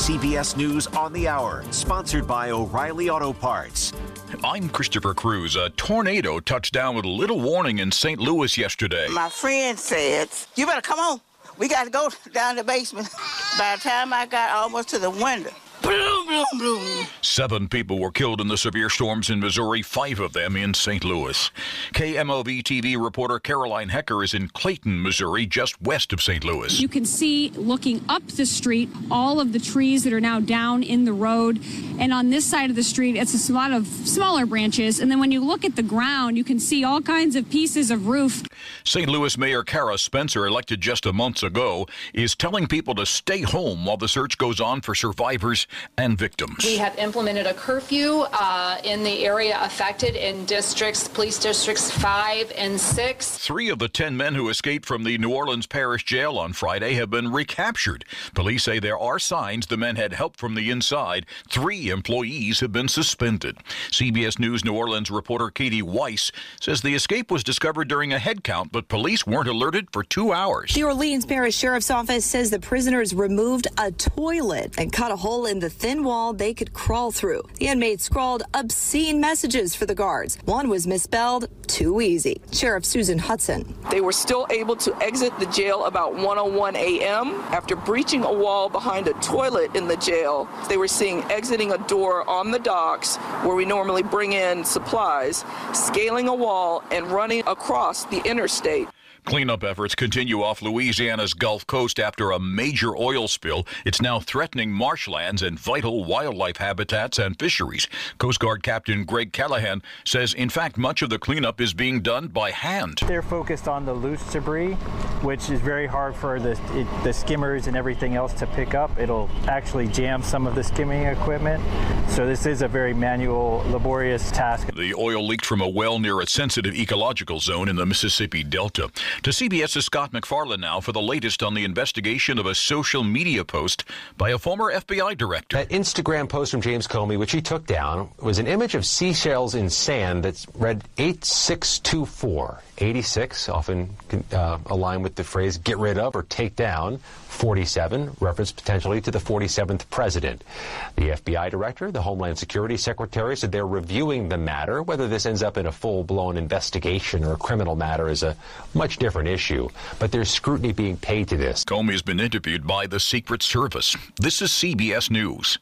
CBS News on the Hour, sponsored by O'Reilly Auto Parts. I'm Christopher Cruz. A tornado touched down with little warning in St. Louis yesterday. My friend said, "You better come on. We got to go down the basement." By the time I got almost to the window, boom, boom, boom. 7 people were killed in the severe storms in Missouri, 5 of them in St. Louis. KMOV TV reporter Caroline Hecker is in Clayton, Missouri, just west of St. Louis. You can see, looking up the street, all of the trees that are now down in the road. And on this side of the street, it's a lot of smaller branches. And then when you look at the ground, you can see all kinds of pieces of roof. St. Louis Mayor Kara Spencer, elected just a month ago, is telling people to stay home while the search goes on for survivors and victims. We have implemented a curfew in the area affected in police districts 5 and 6. 3 of the 10 men who escaped from the New Orleans Parish Jail on Friday have been recaptured. Police say there are signs the men had help from the inside. 3 employees have been suspended. CBS News New Orleans reporter Katie Weiss says the escape was discovered during a head count, but police weren't alerted for 2 hours. The Orleans Parish Sheriff's Office says the prisoners removed a toilet and cut a hole in the thin wall they could crawl through. The inmates scrawled obscene messages for the guards. One was misspelled too easy. Sheriff Susan Hudson. They were still able to exit the jail about 1:01 a.m. After breaching a wall behind a toilet in the jail. They were seen exiting a door on the docks where we normally bring in supplies, scaling a wall and running across the interstate. Cleanup efforts continue off Louisiana's Gulf Coast after a major oil spill. It's now threatening marshlands and vital wildlife habitats and fisheries. Coast Guard Captain Greg Callahan says, in fact, much of the cleanup is being done by hand. They're focused on the loose debris, which is very hard for the skimmers and everything else to pick up. It'll actually jam some of the skimming equipment. So this is a very manual, laborious task. The oil leaked from a well near a sensitive ecological zone in the Mississippi Delta. To CBS's Scott McFarland now for the latest on the investigation of a social media post by a former FBI director. That Instagram post from James Comey, which he took down, was an image of seashells in sand that read 8624. 86, often aligned with the phrase get rid of or take down. 47, reference potentially to the 47th president. The FBI director, the Homeland Security Secretary, said they're reviewing the matter. Whether this ends up in a full-blown investigation or a criminal matter is a much different issue, but there's scrutiny being paid to this. Comey has been interviewed by the Secret Service. This is CBS News.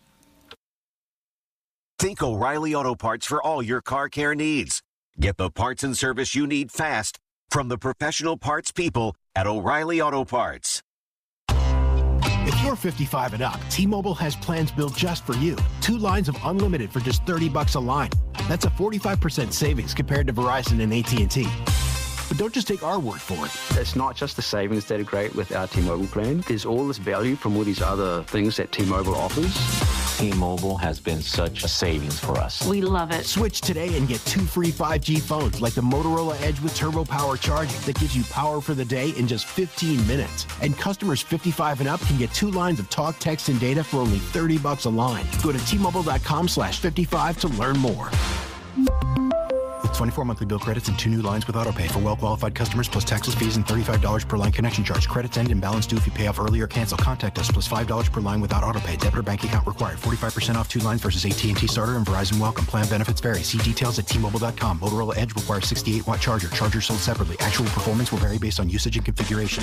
Think O'Reilly Auto Parts for all your car care needs. Get the parts and service you need fast from the professional parts people at O'Reilly Auto Parts. If you're 55 and up, T-Mobile has plans built just for you. 2 lines of unlimited for just $30 a line. That's a 45% savings compared to Verizon and AT&T. But don't just take our word for it. It's not just the savings that are great with our T-Mobile plan. There's all this value from all these other things that T-Mobile offers. T-Mobile has been such a savings for us. We love it. Switch today and get 2 free 5G phones like the Motorola Edge with Turbo Power charging that gives you power for the day in just 15 minutes. And customers 55 and up can get 2 lines of talk, text, and data for only $30 a line. Go to T-Mobile.com/55 to learn more. With 24 monthly bill credits and 2 new lines with AutoPay for well-qualified customers plus taxes, fees, and $35 per line connection charge. Credits end and balance due if you pay off early or cancel. Contact us plus $5 per line without AutoPay. Debit or bank account required. 45% off 2 lines versus AT&T Starter and Verizon Welcome. Plan benefits vary. See details at T-Mobile.com. Motorola Edge requires 68-watt charger. Charger sold separately. Actual performance will vary based on usage and configuration.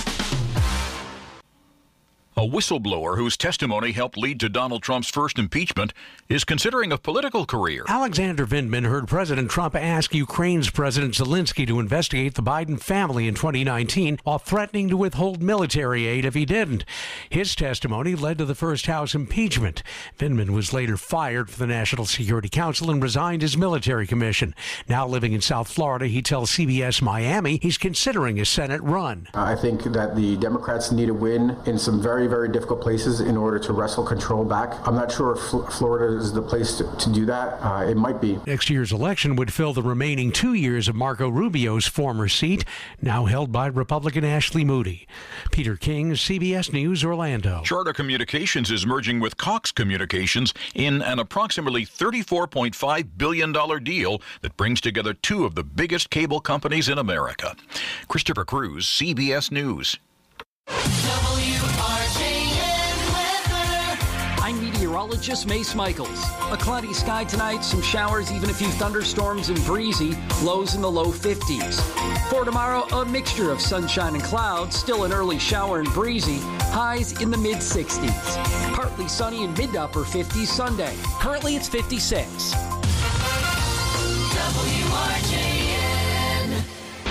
A whistleblower whose testimony helped lead to Donald Trump's first impeachment is considering a political career. Alexander Vindman heard President Trump ask Ukraine's President Zelensky to investigate the Biden family in 2019 while threatening to withhold military aid if he didn't. His testimony led to the first House impeachment. Vindman was later fired from the National Security Council and resigned his military commission. Now living in South Florida, he tells CBS Miami he's considering a Senate run. I think that the Democrats need a win in some very difficult places in order to wrestle control back. I'm not sure if Florida is the place to do that. It might be. Next year's election would fill the remaining 2 years of Marco Rubio's former seat, now held by Republican Ashley Moody. Peter King, CBS News, Orlando. Charter Communications is merging with Cox Communications in an approximately $34.5 billion deal that brings together 2 of the biggest cable companies in America. Christopher Cruz, CBS News. I'm meteorologist Mace Michaels. A cloudy sky tonight, some showers, even a few thunderstorms and breezy, lows in the low 50s. For tomorrow, a mixture of sunshine and clouds, still an early shower and breezy, highs in the mid-60s. Partly sunny and mid to upper 50s Sunday. Currently it's 56. WRJN.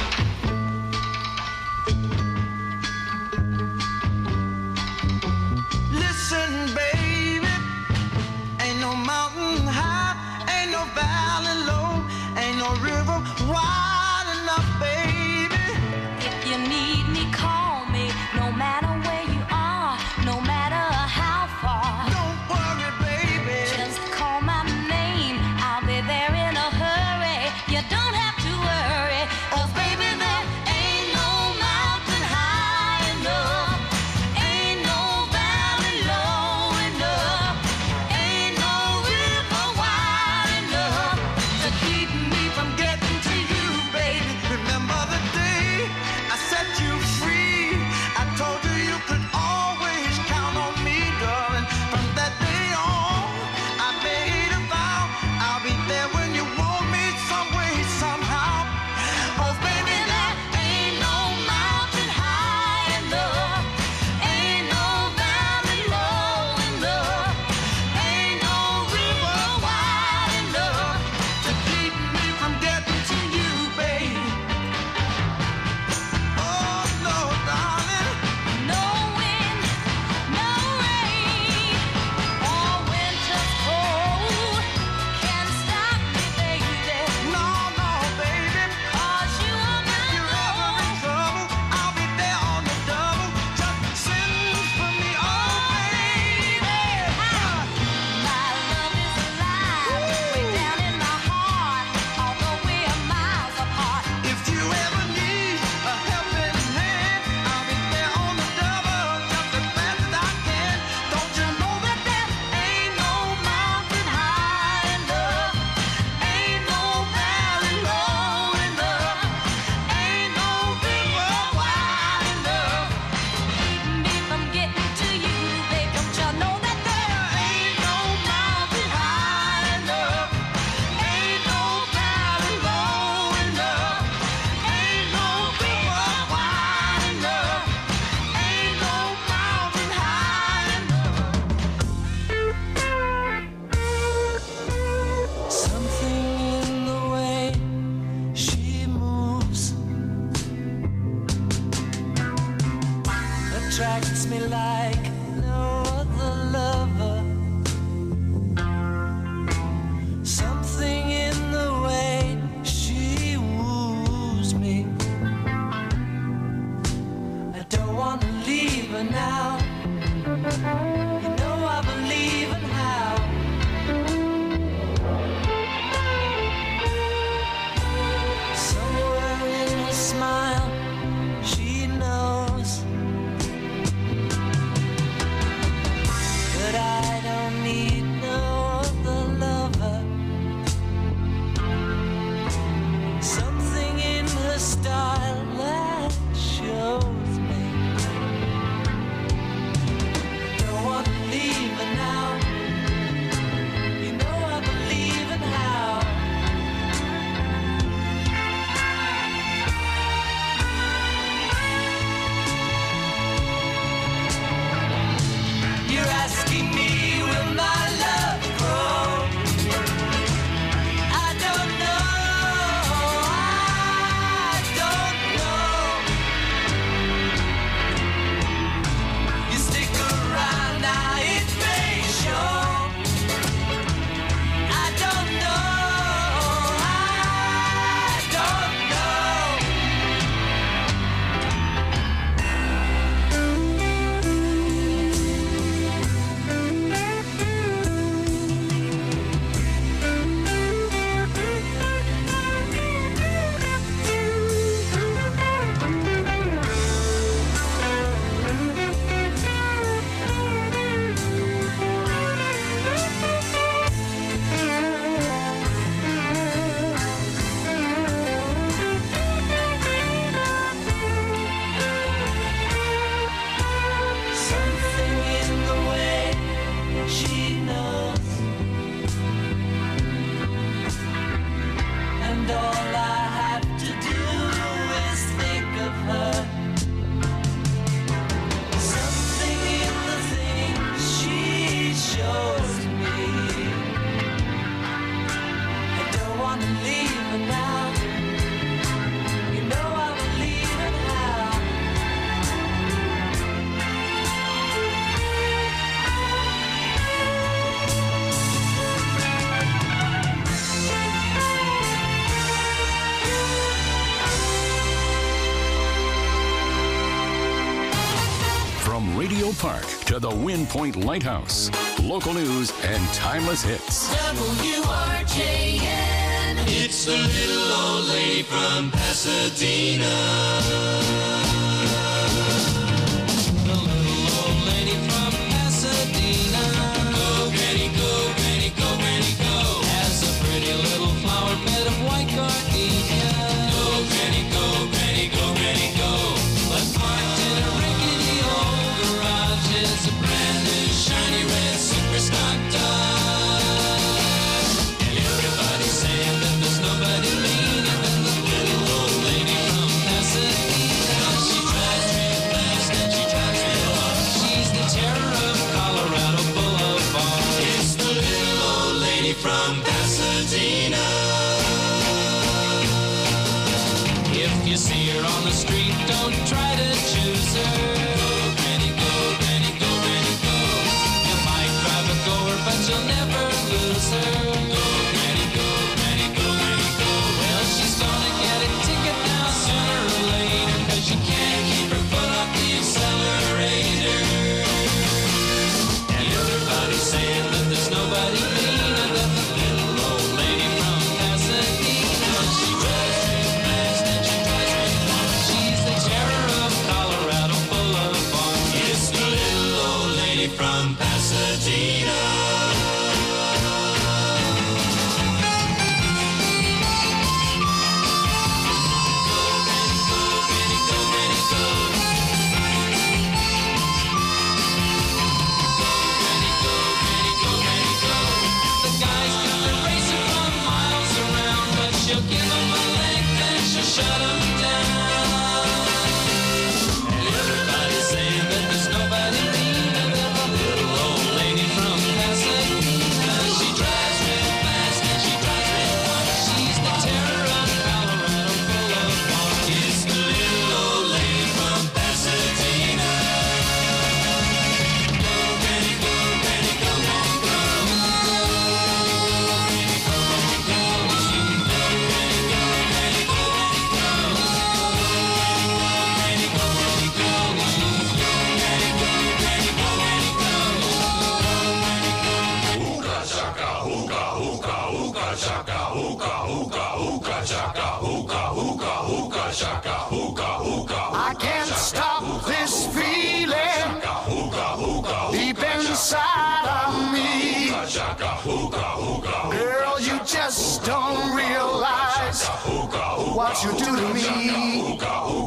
Listen, baby, ain't no mountain high, ain't no valley low, ain't no river wide enough, baby. If you need me, call me, no matter where you are, no matter how far. Don't worry, baby. Just call my name, I'll be there in a hurry. You don't have to worry, 'cause baby, there ain't no mountain high enough, ain't no valley low enough, ain't no river wide enough to keep me from getting to you, baby. Remember the day I set you free? I told you you could always count on me, darling. From that day on, I made a vow I'll be there when you want me, some way, somehow. 'Cause baby, there ain't no mountain high enough, ain't no valley low enough, ain't no river wide enough to keep me from getting to you, baby. Oh no, darling. No wind, no rain, or winter's cold can stop me, baby. No, no, baby. 'Cause you are my You're ever in trouble, I'll be there on the double. Just send for me, oh baby. My love is alive, way down in my heart, although we are miles apart. If you ever need a helping hand, I'll be there on the double, just as fast as I can. Don't you know that there ain't no mountain high enough, ain't no valley low enough, ain't no river wide enough Keep me from getting to you, babe. Don't you know that there ain't no mountain high enough, ain't no valley low enough, ain't no river wide enough, ain't no mountain high enough. Something in the way she moves attracts me like no other lover. Something in the way she woos me. I don't want to leave her now. You know I believe in how. Somewhere in her smile, she knows Park to the Wind Point Lighthouse. Local news and timeless hits. WRJN. It's the little old lady from Pasadena. The little old lady from Pasadena. Go, Granny, go, Granny, go, Granny, go. Has a pretty little flower bed of white gardenia. Go, Granny, go, Granny, go, Granny, go. But parked in a rickety old garage is a brand new shiny red super stock Dodge. And everybody's saying that there's nobody meaner than the little old lady from Pasadena. She drives real fast and she drives real hard. She's the terror of Colorado Boulevard. It's the little old lady from Pasadena. If you see her on the street, don't try to choose her. Go, Granny, go, Granny, go, Granny, go. You might drive a goer, but you'll never lose her. Go, Granny, go, Granny, go, Granny, go. Well, she's gonna get a ticket now sooner or later, 'cause you can't keep her foot off the accelerator. And everybody's saying that there's nobody meaner than the little old lady from Pasadena. She drives real fast and she drives real hard. She's the terror of Colorado Boulevard. It's the little old lady from Pasadena. The guys got the racer from miles around, but she'll give them a leg, then she'll shut them down. And everybody's saying that there's nobody meaner than the little old lady from Pasadena. She drives real fast and she drives real hard. She's the terror of Colorado Boulevard. It's the little old lady from Pasadena. Go, Granny, go, Granny, go, Granny, go. I can't stop this feeling deep inside of me. Girl, you just don't realize what you do to me.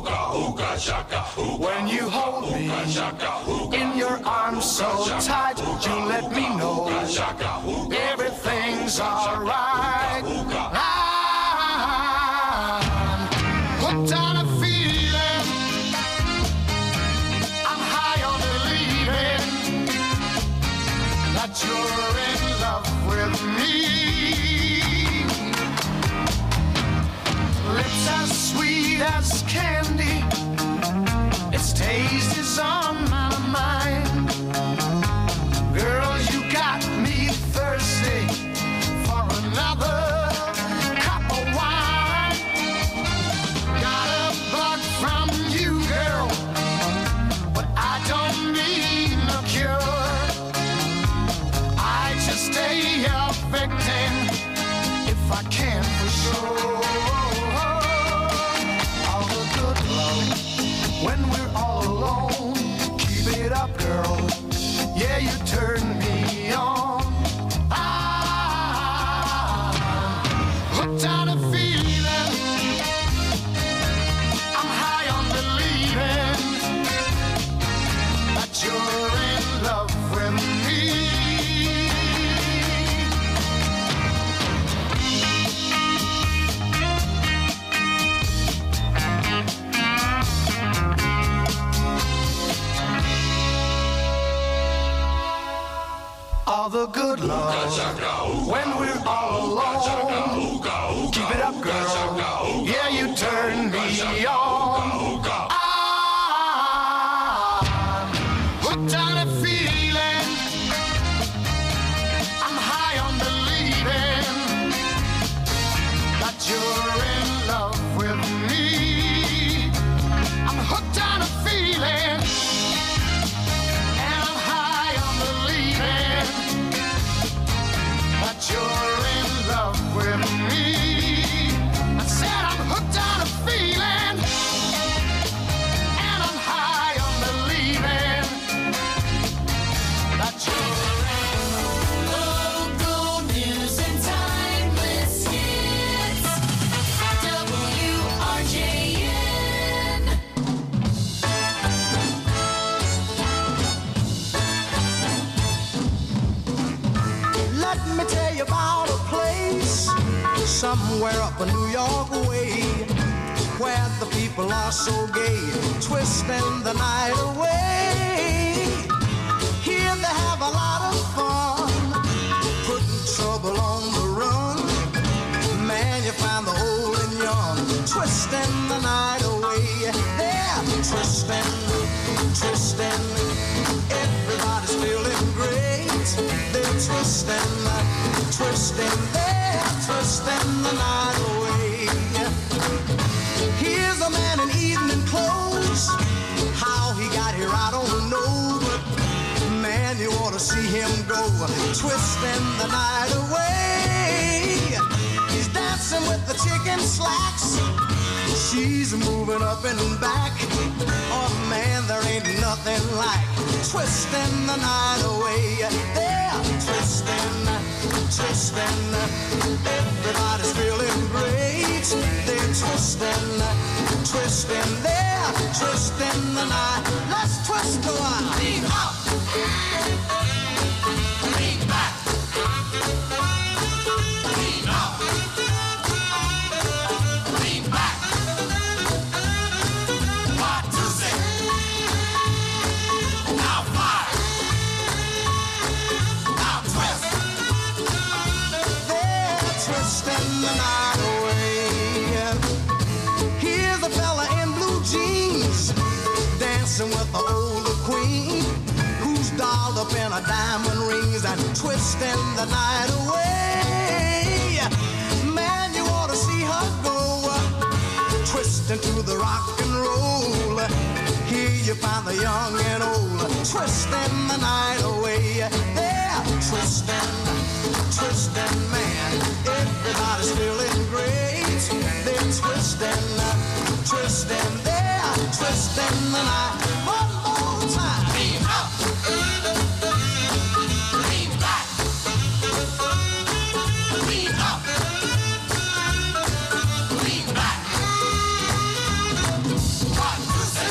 When you hold me in your arms so tight, you let me know everything's alright. I'm hooked on a feeling. I'm high on believing that you're in love with me. Lips as sweet as candy, its taste is on my mind. Girl, you got me thirsty for another cup of wine. Got a bug from you, girl, but I don't need no cure. I just stay a victim if I can for sure. All the good love when we're all alone. Keep it up, girl. Yeah, you turn me on. I'm hooked on a feeling. I'm high on believing that you're in love with me. All the good love when we're all alone. Keep it up, girl. Yeah, you turn me on. I'm hooked on a feeling. I'm high on believing that you're in love with me. I'm hooked on a feeling. somewhere up a New York way, where the people are so gay, twisting the night away. Here they have a lot of fun, putting trouble on the run. Man, you find the old and young, twisting the night away. They're twisting, twisting, everybody's feeling great. They're twisting, twisting, they're twisting the night away. Here's a man in evening clothes. How he got here, I don't know, but man, you ought to see him go, twisting the night away. He's dancing with the chicken slacks. She's moving up and back. Oh man, there ain't nothing like twisting the night away. They're twisting, twisting, everybody's feeling great. They're twisting, twisting, they're twisting the night. Let's twist a while. Lean up, lean back, lean up, lean back. Twisting the night away. Here's a fella in blue jeans, dancing with the older queen, who's dolled up in her diamond rings and twisting the night away. Man, you ought to see her go, twisting to the rock and roll. Here you find the young and old, twisting the night away. They're twisting, twisting, man, everybody's feeling great. They're twisting, twisting, they're twisting the night. One more time. Lean up, lean back, lean up, lean back. What to say?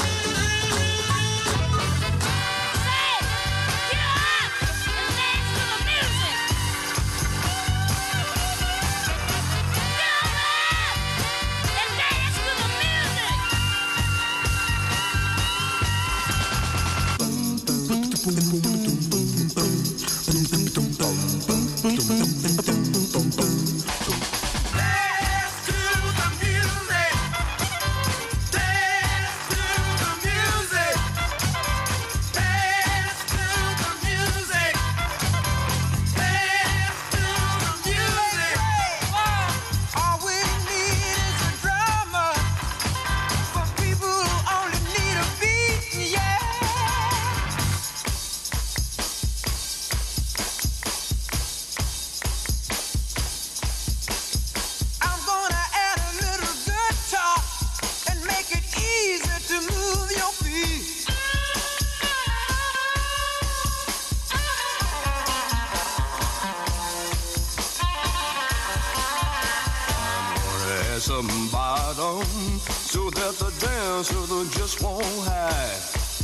Some bottom so that the dancer just won't hide.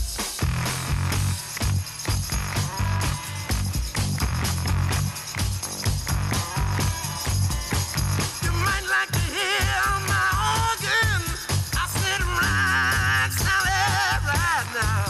You might like to hear my organ. I said right, solid right now.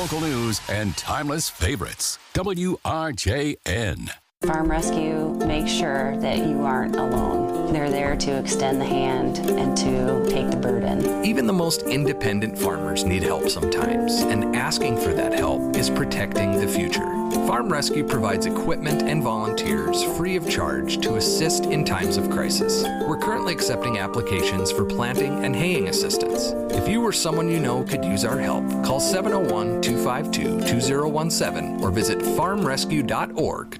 Local news and timeless favorites. WRJN. Farm Rescue makes sure that you aren't alone. They're there to extend the hand and to take the burden. Even the most independent farmers need help sometimes, and asking for that help is protecting the future. Farm Rescue provides equipment and volunteers free of charge to assist in times of crisis. We're currently accepting applications for planting and haying assistance. If you or someone you know could use our help, call 701-252-2017 or visit farmrescue.org.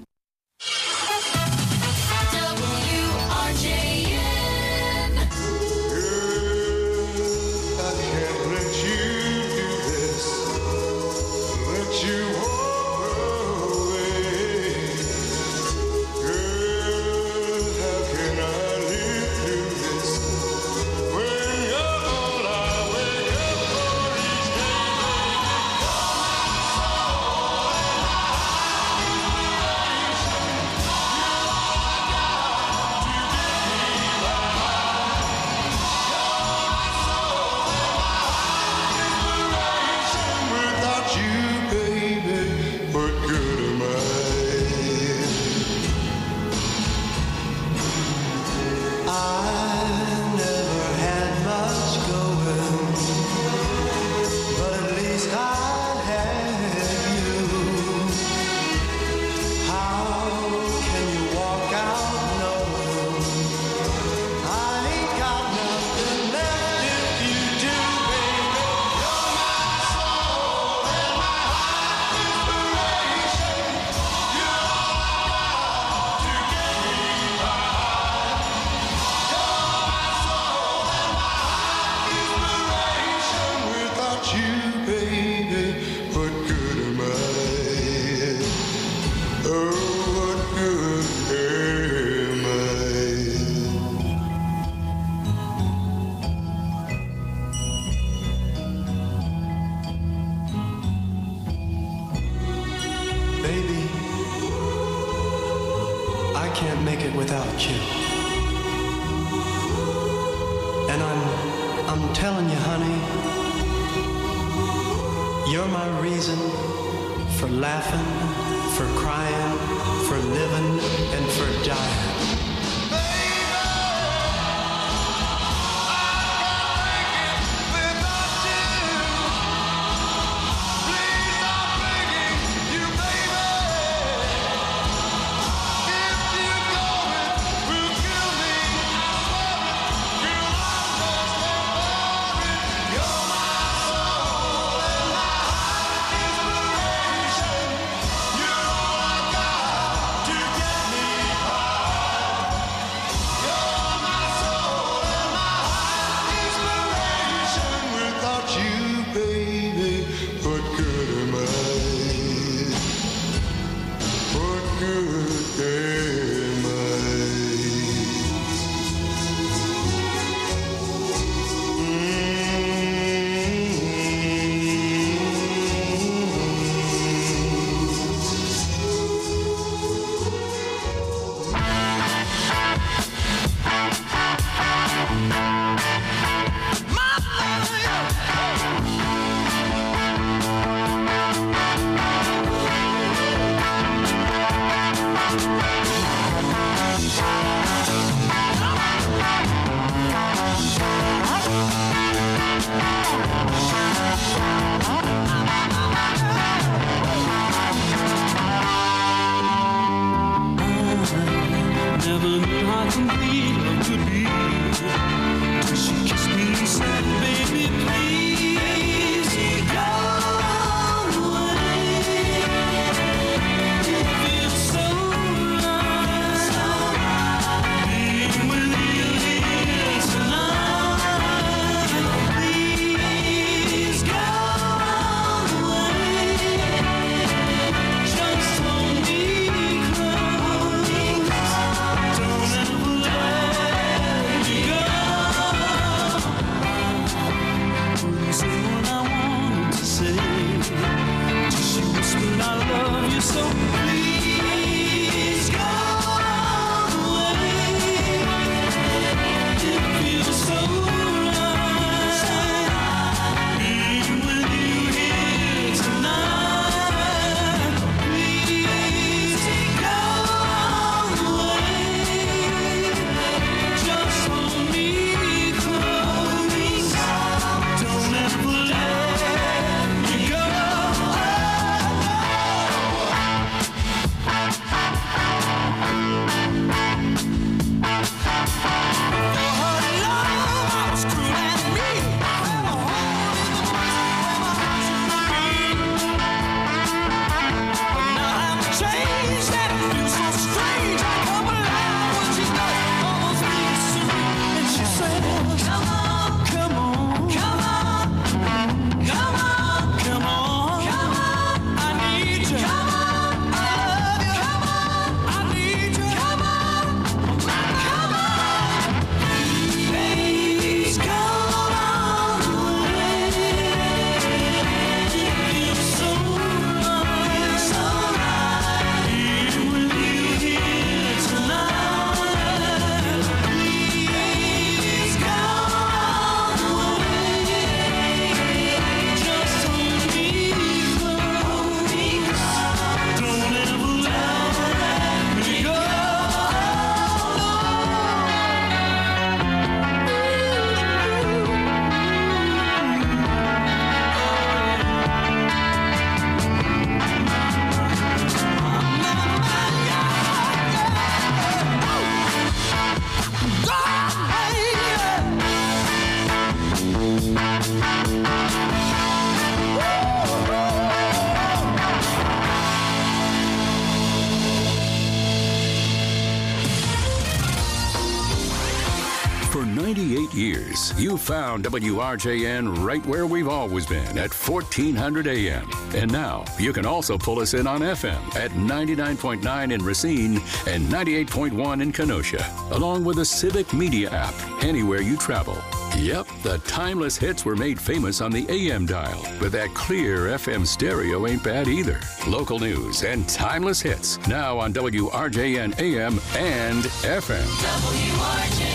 For 98 years, you found WRJN right where we've always been at 1400 AM. And now you can also pull us in on FM at 99.9 in Racine and 98.1 in Kenosha, along with the Civic Media app anywhere you travel. Yep, the timeless hits were made famous on the AM dial, but that clear FM stereo ain't bad either. Local news and timeless hits now on WRJN AM and FM. WRJN.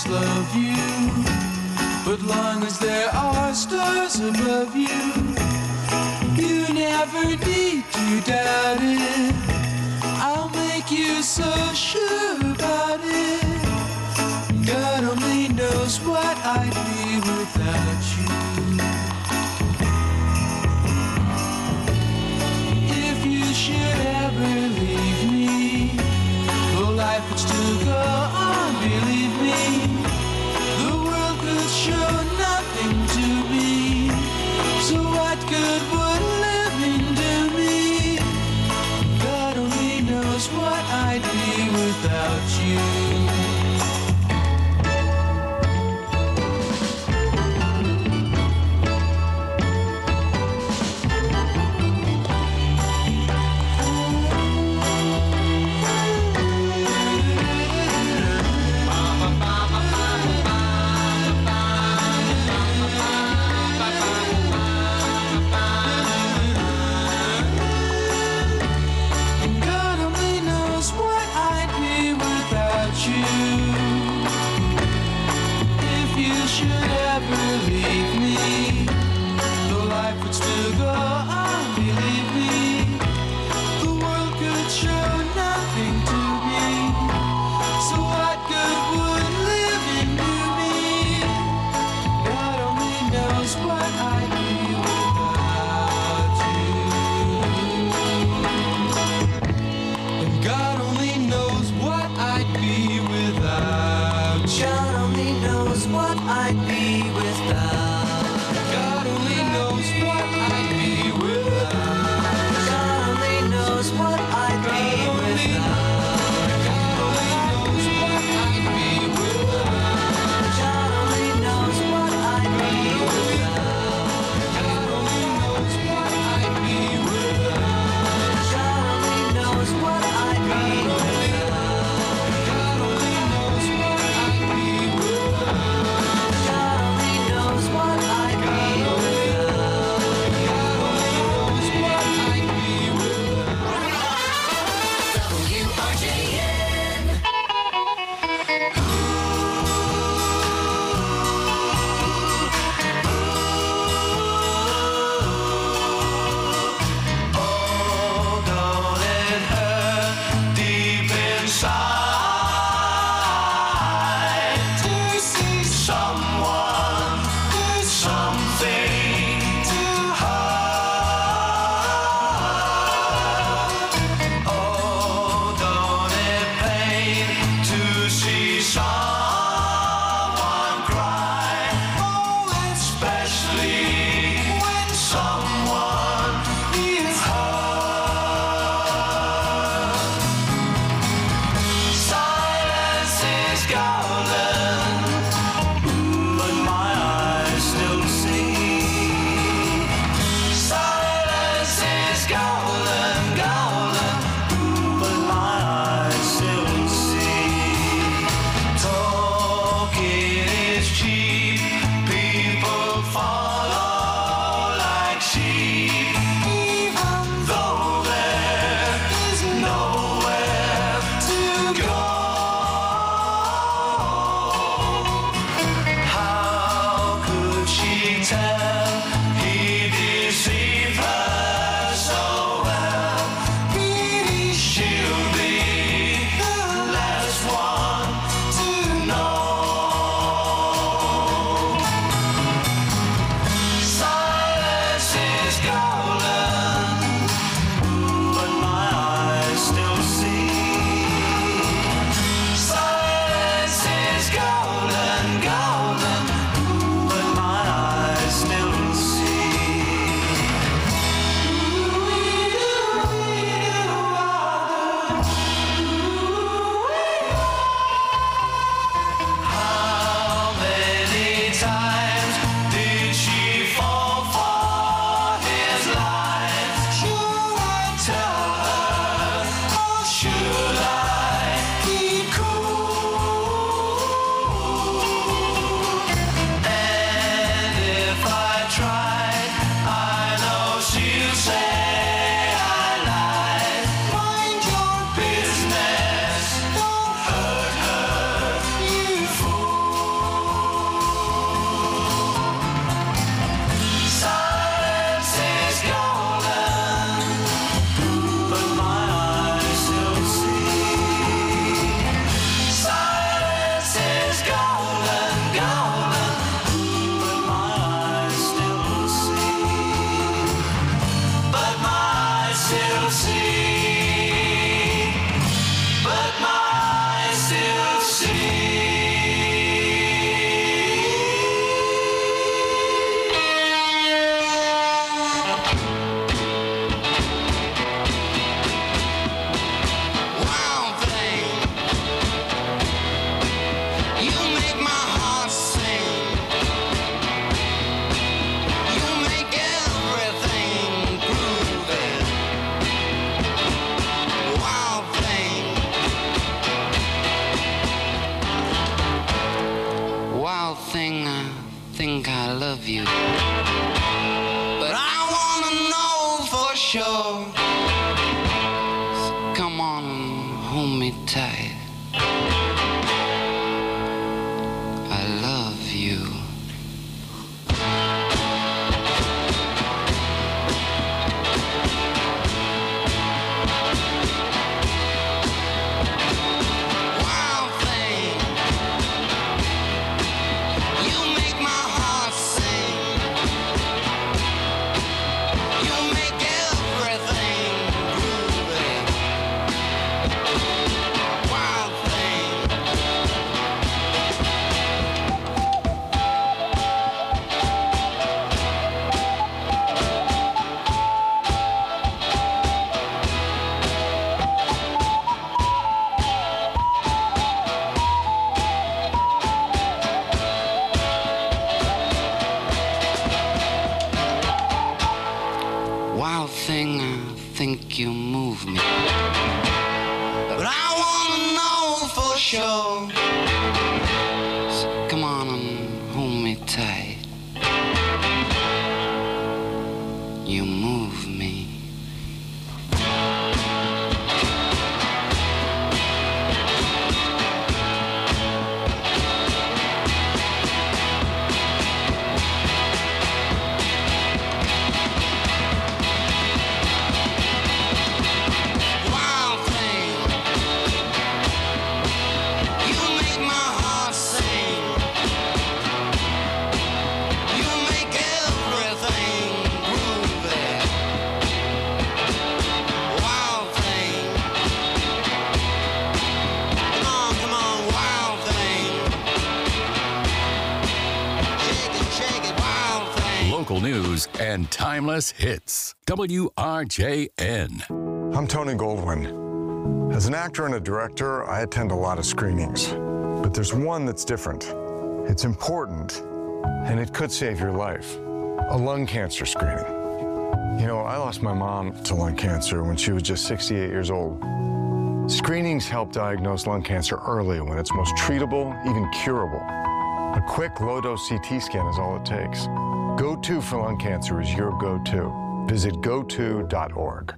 love you, but long as there are stars above you, you never need to doubt it. I'll make you so sure about it. God only knows what I'd be without you. If you should ever leave me, though life would still go on, believe me, the world could show nothing to me. So what good would living do me? God only knows what I'd be without you. sure. So come on and hold me tight. I love you. Wild thing, you make my heart sing. You make everything groovy. Wild thing. Wild thing, I think you move me. But I wanna know for sure. So come on and hold me tight. You move me. Wild thing, you make my heart sing. You make everything groovy. Wild thing, come on, wild thing. Shake it, wild thing. Local news and timeless hits. WRJN. I'm Tony Goldwyn. As an actor and a director, I attend a lot of screenings. But there's one that's different. It's important, and it could save your life. A lung cancer screening. You know, I lost my mom to lung cancer when she was just 68 years old. Screenings help diagnose lung cancer early when it's most treatable, even curable. A quick low-dose CT scan is all it takes. Go-To for lung cancer is your go-to. Visit goto.org.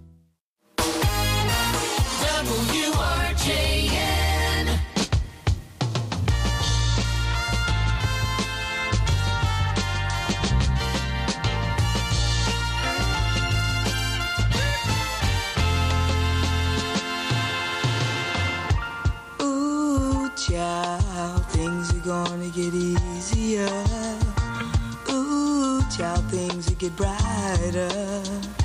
WRJN. Ooh, child, things are gonna get easier. Ooh, child, things will get brighter.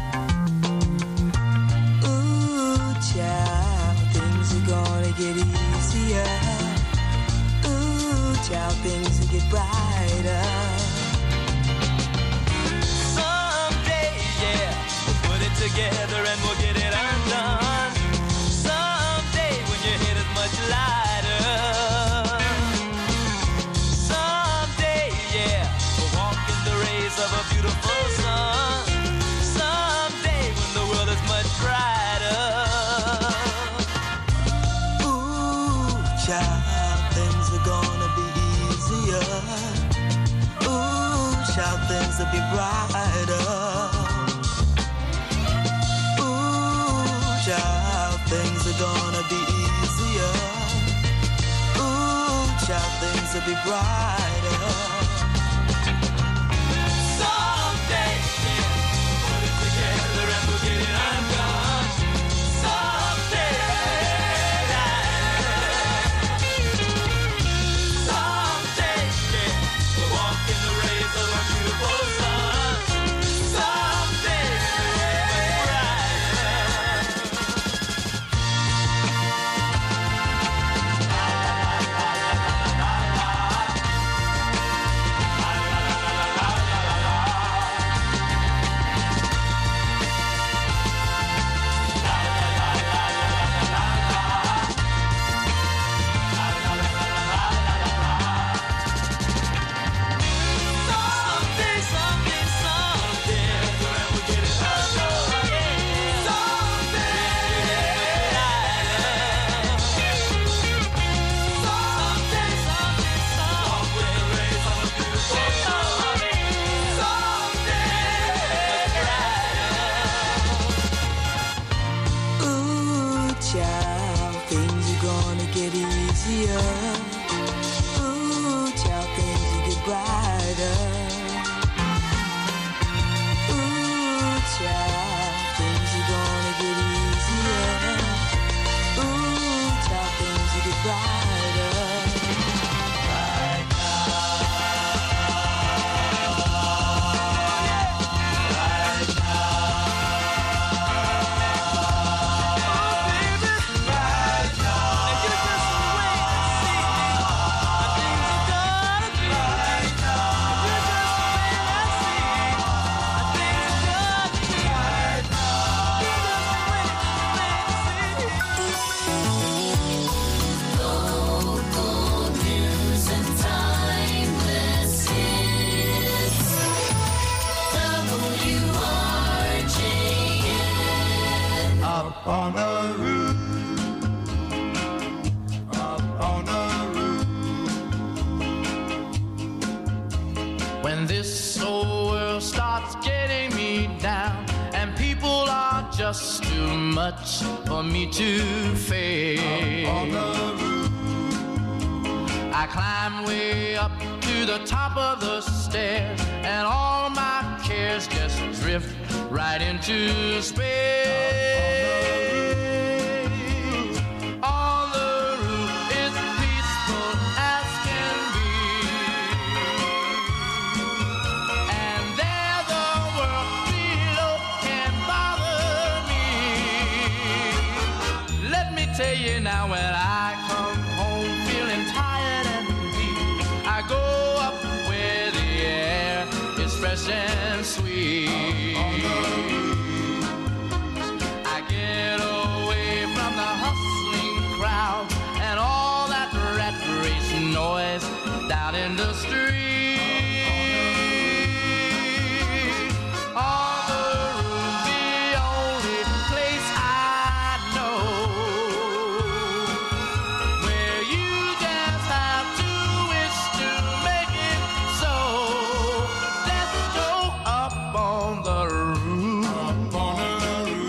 Ooh, child, things are gonna get easier. Ooh, child, things will get brighter. Someday, yeah, we'll put it together and we'll get it undone. Someday, when your head is much lighter. Someday, yeah, we'll walk in the rays of a beautiful sun. Someday, when the world is much brighter. Ooh, child, things are gonna be easier. Ooh, child, things will be brighter. Ooh, child, things are gonna be easier. Ooh, child, things will be brighter. Someday, yeah, put it together and we'll get it undone. Someday, someday, yeah, we'll walk in the rays of a beautiful sun. Someday, brighter. easier. Ooh, child, things will get brighter. Ooh, child, things are gonna get easier. Ooh, child, things will get brighter. Up on the roof, up on the roof. When this old world starts getting me down, and people are just too much for me to face, up on the roof, I climb way up to the top of the stairs, and all my cares just drift right into space. On the roof is peaceful as can be, and there the world below can bother me. Let me tell you now, when I come home feeling tired and weak, I go up where the air is fresh and sweet. I get away from the hustling crowd and all that rat race noise down in the street. On the roof, the only place I know where you just have to wish to make it so. Let's go up on the roof. Up on the roof.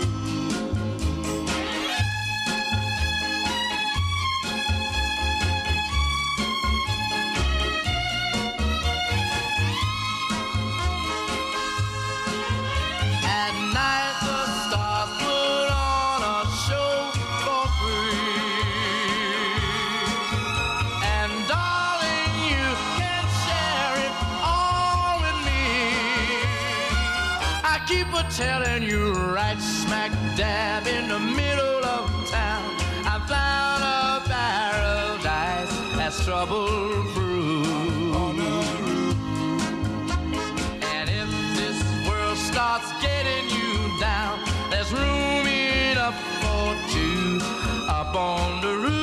At night the stars put on a show for free, and darling, you can share it all with me. I keep a telling you, right smack dab in the middle of town, I found a paradise that's trouble-proof. And if this world starts getting you down, there's room enough for two up on the roof.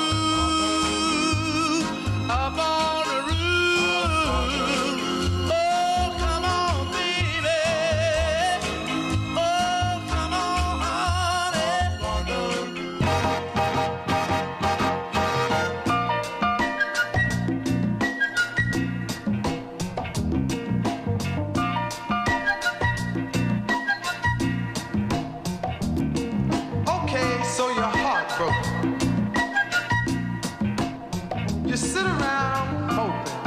Up on the roof. Oh, come on, baby. Oh, come on, honey. Okay, so you're heartbroken. You sit around hoping,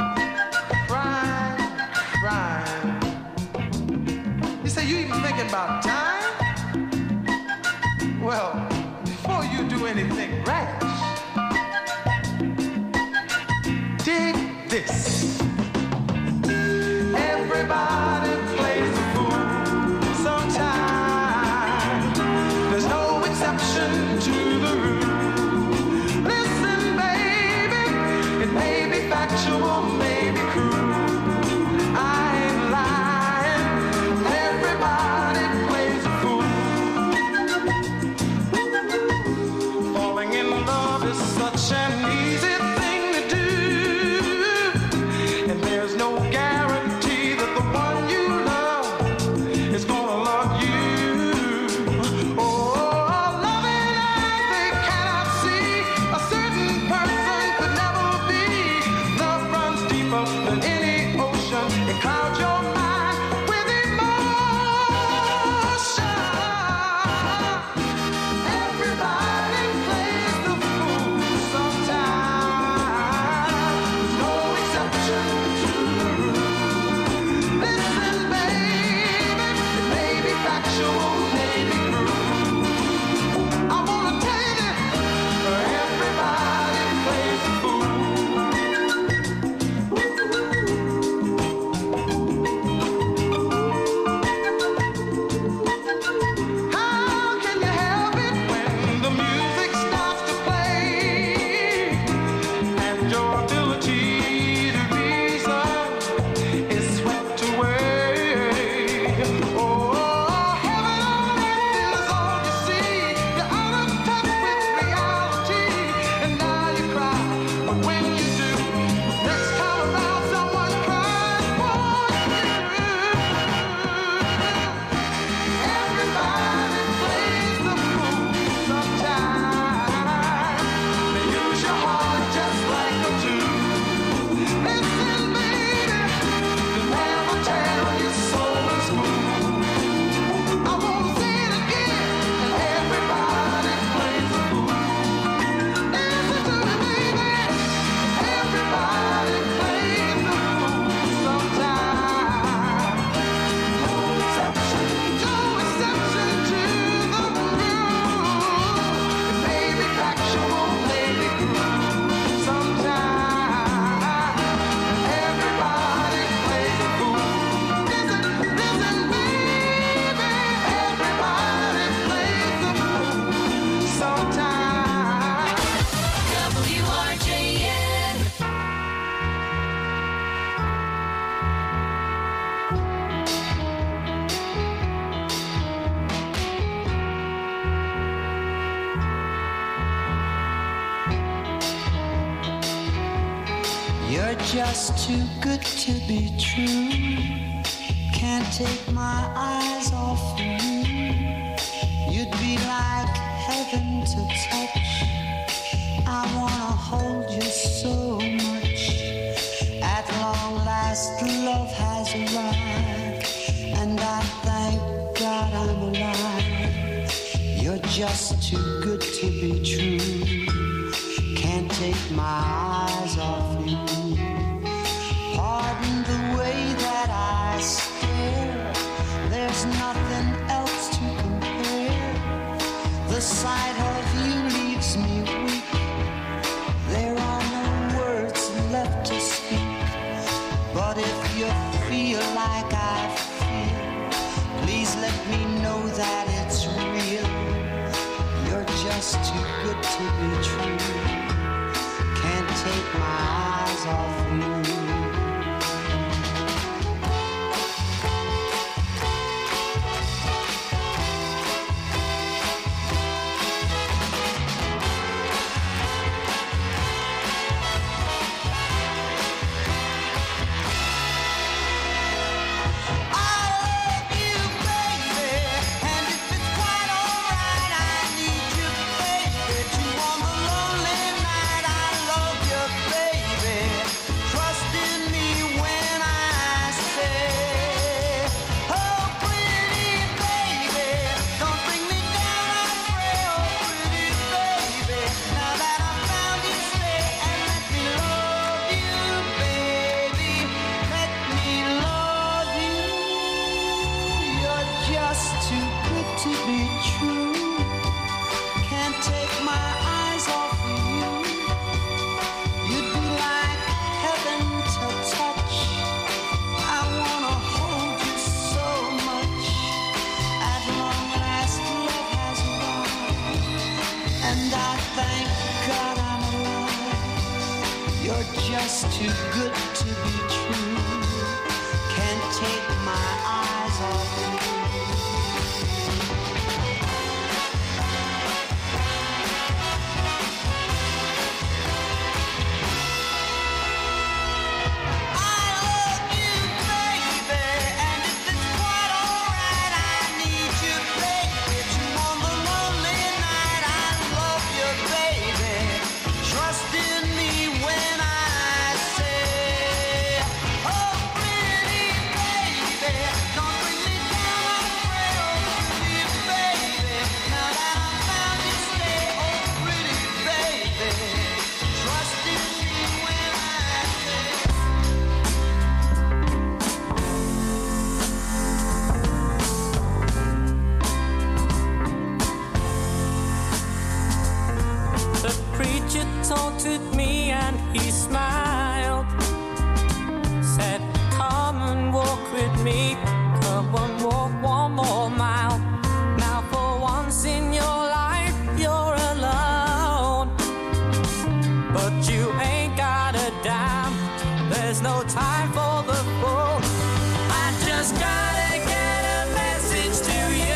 crying. You say you even thinking about time? Well, before you do anything rash, dig this. Everybody plays the fool sometimes. There's no exception to the rule. Listen, baby, it may be factual, may be cruel. I ain't lying. Everybody plays the fool. Falling in love just too good to be true. Can't take my eyes off you. You'd be like heaven to touch. I wanna hold you so much. At long last, love has arrived, and I thank God I'm alive. You're just too good to be true. Can't take my eyes off you. Pardon the way that I stare. There's nothing else to compare. The sight of you leaves me weak. There are no words left to speak. But if you feel like I feel, please let me know that it's real. You're just too good to be true. Can't take my eyes off you. Just too good to be true. Can't take my eyes off you. I love you, baby, and if it's quite alright, I need you, baby. Too on the lonely night, I love you, baby. Trust in me when I taunted me and he smiled, said come and walk with me, come and walk one more mile. Now for once in your life you're alone, but you ain't got a dime, there's no time for the fool. I just gotta get a message to you.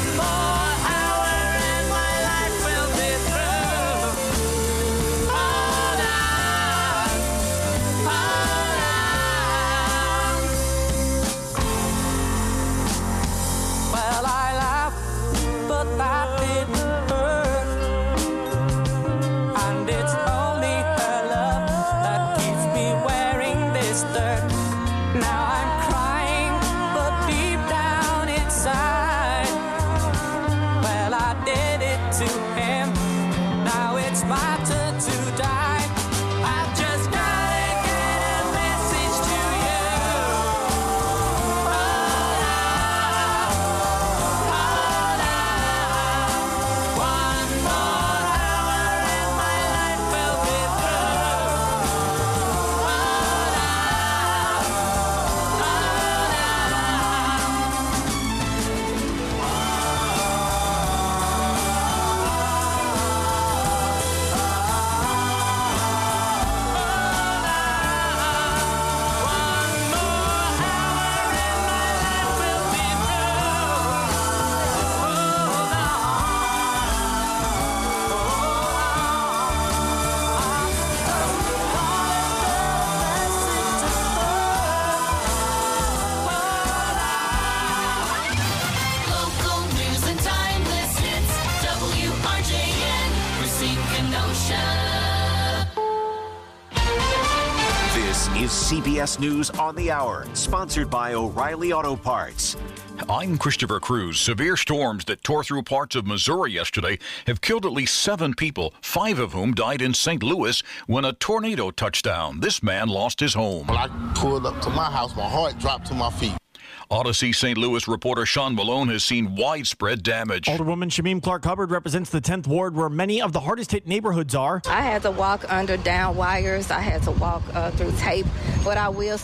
Oh is CBS News on the Hour, sponsored by O'Reilly Auto Parts. I'm Christopher Cruz. Severe storms that tore through parts of Missouri yesterday have killed at least 7 people, 5 of whom died in St. Louis when a tornado touched down. This man lost his home. When I pulled up to my house, my heart dropped to my feet. Odyssey St. Louis reporter Sean Malone has seen widespread damage. Alderwoman Shamim Clark-Hubbard represents the 10th Ward, where many of the hardest hit neighborhoods are. I had to walk under down wires. I had to walk through tape, but I will